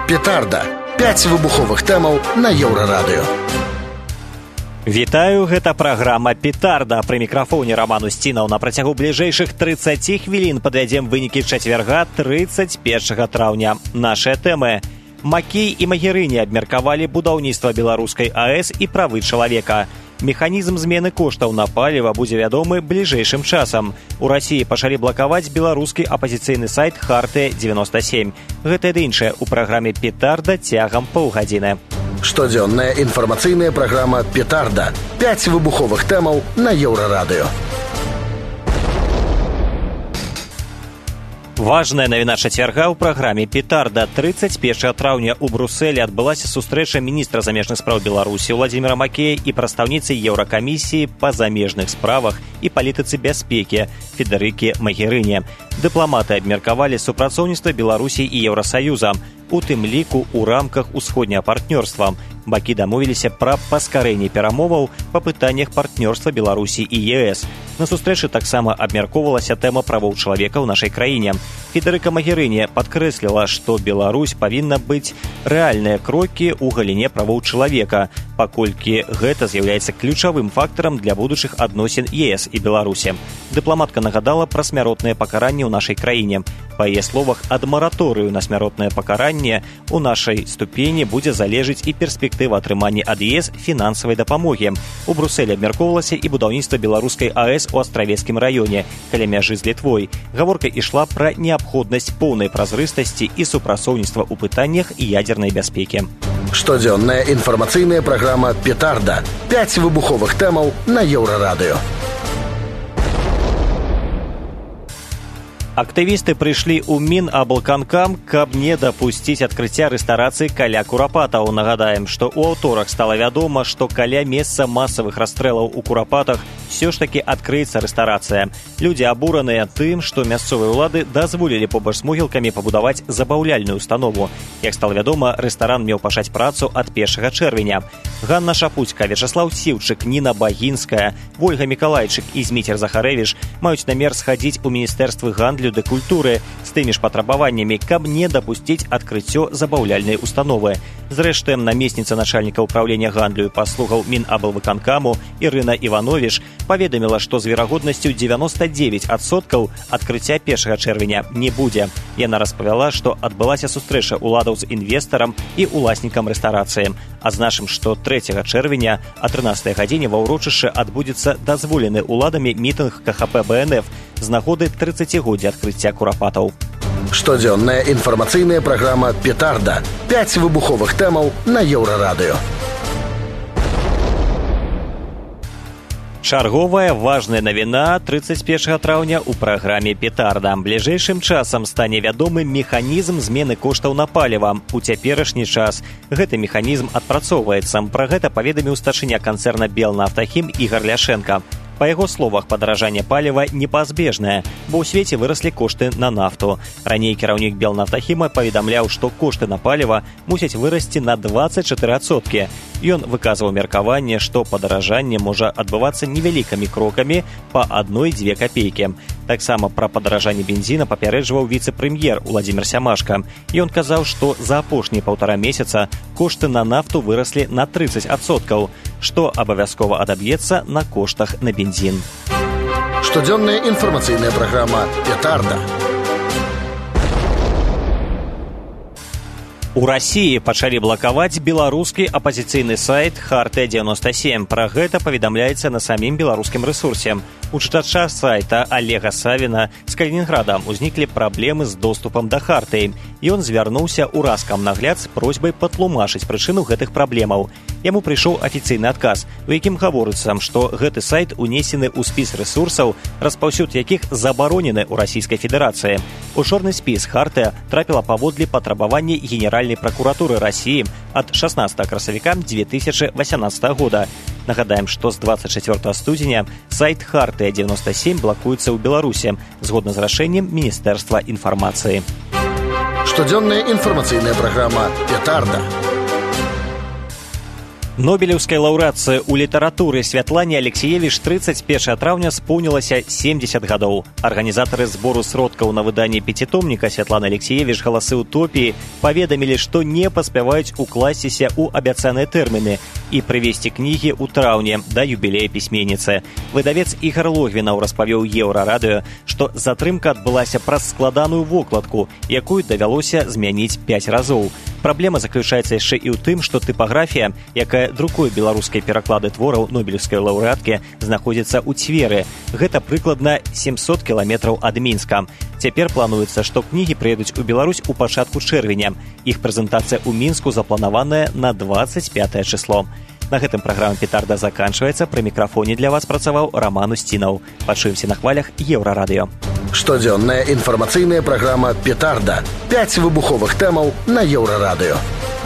Петарда. 5 выбуховых тэмаў на Еўрарадыё. Вітаю, гэта праграма «Петарда». Пры мікрафоне Роман Устінаў. На працягу бліжэйшых 30 хвілін падвядзем вынікі чацвярга 31 траўня. Нашыя тэмы. Макей і Магерыні абмеркавалі будаўніцтва беларускай АЭС і правы чалавека. Механізм змены коштаў на паліва будзе вядомы бліжэйшым часам. У Расіі пачалі блакаваць беларускі апазіцыйны сайт «Хартыя-97». Гэта і іншае ў праграме «Петарда» цягам паўгадзіны. Штодзённая інфармацыйная праграма «Петарда». 5 выбуховых тэмаў на Еўрарадыё. Важная навіна чацвярга ў праграме «Петарда». 31 траўня ў Брусэлі адбылася сустрэча міністра замежных спраў Беларусі Владзіміра Макея і прадстаўніцы Еўракамісіі па замежных справах і палітыцы бяспекі Федэрыкі Магерыні. Дыпламаты абмеркавалі супрацоўніцтва Беларусі і Еўрасаюза, у тым ліку ў рамках усходняга партнёрства. Бакі дамовіліся пра паскарэнне перамоваў па пытаннях партнёрства Беларусі і ЕС. На сустрэчы таксама абмяркоўвалася тэма правоў чалавека ў нашай краіне. Федэрыка Магерыні падкрэсліла, што Беларусь павінна быць рэальныя крокі ў галіне правоў чалавека, паколькі гэта з'яўляецца ключавым фактарам для будучых адносін ЕС і Беларусі. Дыпламатка нагадала пра смяротнае пакаранне ў нашай краіне. Па яе словах, ад мараторыю на смяротнае пакаранне у нашай ступені будзе залежыць і перспектыва атрымання ад ЕС фінансавай дапамогі. У Брусэлі абмяркоўвалася і будаўніцтва беларускай АЭС у Астравецкім раёне, каля мяжы з Літвой. Гаворка ішла пра неабходнасць поўнай празрыстасці і супрацоўніцтва ў пытаннях ядзернай бяспекі. Штодзённая інфармацыйная праграма «Петарда». 5 выбуховых тэмаў на Еўрарадыё. Актывісты прыйшлі ў Мінаблканкам, каб не дапусціць адкрыцця рэстарацыі каля Курапатаў. Нагадаем, што ў аўторак стала вядома, што каля месца масавых расстрэлаў у Курапатах ўсё ж такі адкрыецца рэстарацыя. Людзі абураныя тым, што мясцовыя ўлады дазволілі побач з могілкамі пабудаваць забаўляльную установу. Як стала вядома, рэстаран меў пачаць працу ад 1 чэрвеня. Ганна Шапуцька, Вячаслаў Сіўчык, Ніна Багінская, Вольга Мікалайчык і Зміцер Захарэвіч маюць намер схадзіць у міністэрствы гандлю ды культуры з тымі ж патрабаваннямі, каб не дапусціць адкрыццё забаўляльнай установы. Зрэшты, намесніца начальніка ўпраўлення гандлю і паслугаў Мінаблвыканкаму Ірына Івановіч паведаміла, што з верагоднасцю 99% адкрыцця 1 чэрвеня не будзе. Яна распавяла, што адбылася сустрэча ўладаў з інвестарам і уласнікам рэстарацыі. Адзначым, што 3 чэрвеня о 13 гадзіне ва ўрочышчы адбудзецца дазволены ўладамі мітынг КХП БНФ з нагоды 30-годдзя адкрыцця Курапатаў. Штодзённая інфармацыйная праграма «Петарда». 5 выбуховых тэмаў на Еўрарадыё. Чарговая важная навіна 31 траўня ў праграме «Петарда». Бліжэйшым часам стане вядомы механізм змены коштаў на паліва. У цяперашні час гэты механізм адпрацоўваецца. Пра гэта паведаміў старшыня канцэрна «Белнафтахім» Ігар Ляшенка. Па яго словах, падаражанне паліва непазбежнае, бо ў свеце выраслі кошты на нафту. Раней кіраўнік Белнафтахіма паведамляў, што кошты на паліва мусяць вырасці на 24%. Ён выказваў меркаванне, што падаражанне можа адбывацца невялікімі крокамі па 1-2 капейкі. Таксама пра падаражанне бензіна папярэджваў віцэ-прэм'ер Уладзімір Сямашка. Ён казаў, што за апошнія 1,5 месяца кошты на нафту выраслі на 30%, што абавязкова адаб'ецца на коштах на бензін. Штодзённая інфармацыйная праграма «Петарда». У Расіі пачалі блакаваць беларускі апазіцыйны сайт «Хартыя-97». Пра гэта паведамляецца на самім беларускім рэсурсе. У чытача сайта Олега Савіна з Калінінграда узніклі праблемы з доступам да Хартыі. Ён звярнуўся ў Раскамнагляд з просьбай патлумачыць прычыну гэтых праблемаў. Яму прыйшоў афіцыйны адказ, у якім гаворыцца, што гэты сайт унесены ў спіс рэсурсаў, распаўсюд якіх забаронены ў Расійскай Федэрацыі. У чорны спіс Хартыя трапіла паводле патрабавання Генеральнай пракуратуры Расіі ад 16 красавіка 2018 года. Нагадаем, што з 24 студзеня сайт «Хартыя-97» блакуецца ў Беларусі, згодна з рашэннем Міністэрства інфармацыі. Штодзённая інфармацыйная праграма «Петарда». Нобелеўскай лаўрэатцы ў літаратуры Святлане Алексеевіч 31 траўня споўнілася 70 гадоў. Арганізатары збору сродкаў на выданне пяцітомніка Святланы Алексеевіч «Галасы утопіі» паведамілі, што не паспяваюць укласціся ў абяцаныя тэрміны і прывесці кнігі ў траўні да юбілея пісьменніцы. Выдавец Ігар Логвінаў распавёў Еўрарадыё, што затрымка адбылася праз складаную вокладку, якую давялося змяніць 5 разоў. Праблема заключаецца яшчэ і ў тым, што тыпаграфія, якая друкуе беларускія пераклады твораў нобелеўскай лаўрэаткі, знаходзіцца ў Цверы. Гэта прыкладна 700 кіламетраў ад Мінска. Цяпер плануецца, што кнігі прыедуць у Беларусь у пачатку чэрвеня. Іх прэзентацыя ў Мінску запланаваная на 25 число. На гэтым праграма «Петарда» заканчваецца. Пры мікрафоне для вас працаваў Роман Устінаў. Пачуемся на хвалях Еўрарадыё. Штодзённая інфармацыйная праграма «Петарда». 5 выбуховых тэмаў на Еўрарадыё.